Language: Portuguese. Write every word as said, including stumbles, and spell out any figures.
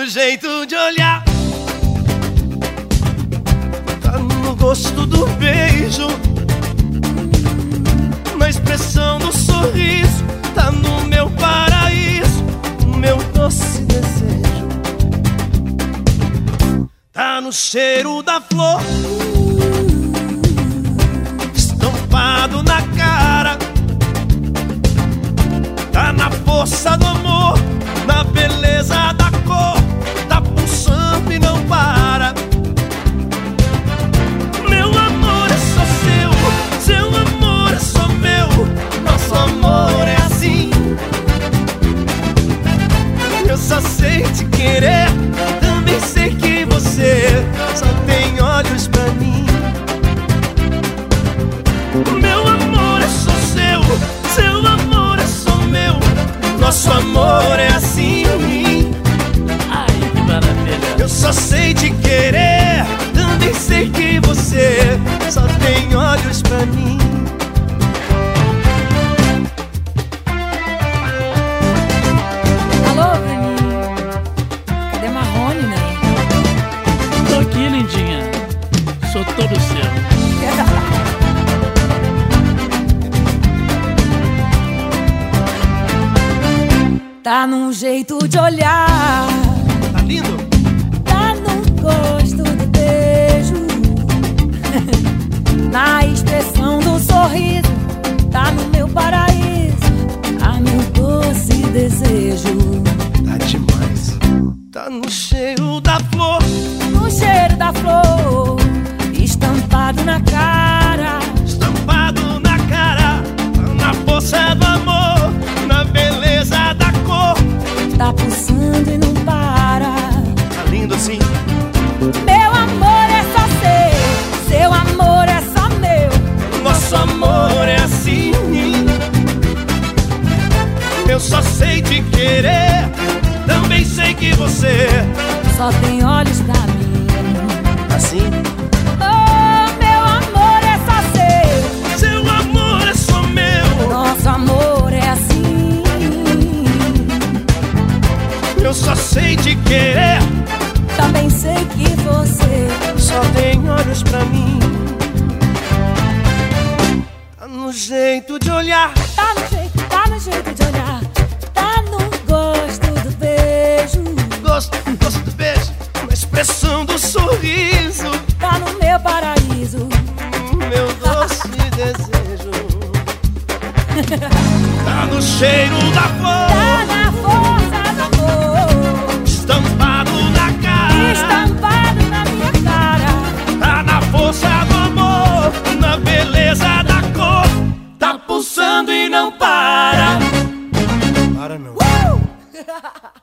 no jeito de olhar, tá no gosto do beijo, na expressão do sorriso, tá no meu paraíso, no meu doce desejo. Tá no cheiro da flor, estampado na cara, tá na força do amor, na beleza da cor, tá pulsando e não para. Meu amor é só seu, seu amor é só meu, nosso amor é assim. Eu só sei te querer, também sei que você só tem olhos pra mim. Meu amor é só seu, seu amor é só meu, nosso amor é assim. Ai, que maravilha. Eu só sei te querer, também sei que você só tem olhos pra mim. Alô, Bruninho? Cadê Marrone, né? Tô aqui, lindinha. Sou todo seu. Tá num jeito de olhar, Tá lindo? tá no gosto do beijo, na expressão do sorriso, tá no meu paraíso, tá meu doce desejo. Tá demais. Tá no cheiro da flor, No cheiro da flor, estampado na cara, estampado na cara, tá na força do amor, na beleza da cor, tá pulsando e não para. tá lindo assim. Meu amor é só seu, seu amor é só meu, Nosso amor é assim. Eu só sei te querer, também sei que você só tem olhos pra mim. assim. Oh, meu amor é só seu, Seu amor é só meu, nosso amor é assim. eu só sei te querer, Também sei que você só tem olhos pra mim. Tá no jeito de olhar, tá no jeito, tá no jeito de olhar, tá no gosto do beijo, gosto, gosto do beijo, na expressão do sorriso, tá no meu paraíso. meu doce desejo. Tá no cheiro da flor, Tá na força do amor, estampado na cara, estampado na minha cara, tá na força do amor, na beleza da cor, tá pulsando e não para. Para não. uh!